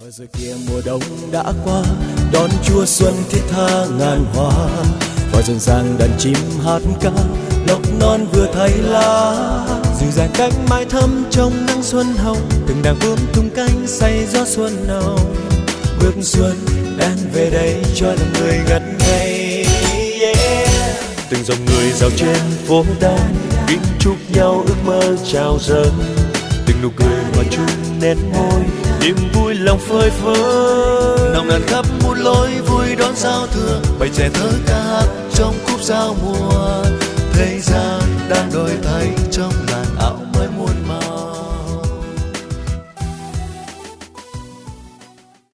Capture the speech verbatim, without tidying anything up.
Thôi rồi kia mùa đông đã qua, đón Chúa xuân thiết tha ngàn hoa, và rộn ràng đàn chim hát ca, lộc non vừa thay lá. Dịu dàng cánh mái thắm trong nắng xuân hồng, từng đàn bướm tung cánh say gió xuân nồng. Bước xuân đang về đây cho lòng người ngất ngây. Yeah. Từng dòng người dạo trên phố đan, kính chúc nhau ước mơ chào dâng. Từng nụ cười hòa chung nét môi, niềm vui lòng phơi phới. Nồng nàn khắp muôn lối vui đón giao thừa, bầy trẻ thơ ca hát trong khúc giao mùa. Thế gian đang đổi thay trong làn áo mới